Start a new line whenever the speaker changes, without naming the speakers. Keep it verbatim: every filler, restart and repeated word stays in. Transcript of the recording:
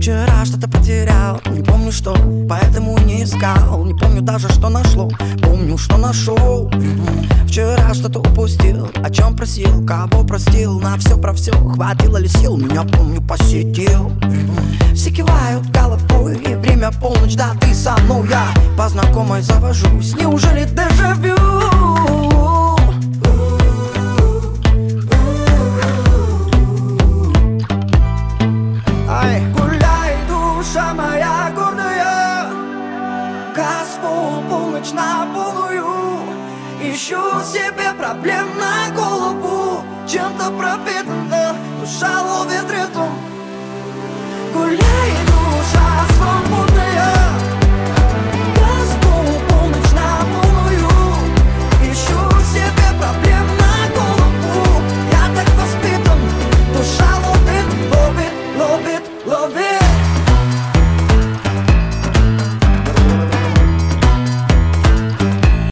Вчера что-то потерял, не помню что, поэтому не искал. Не помню даже, что нашло, помню, что нашел. Вчера что-то упустил, о чем просил, кого простил. На все про все, хватило ли сил, меня, помню, посетил. Все кивают головой, и время полночь, да ты со мной. Я по знакомой завожусь, неужели дежавю? Ай, гуляй, душа моя гордая, Газпол, полночь на полную. Ищу себе проблем на голову, чем-то пропитана, душа ловит ритм. Гуляй, душа свободна.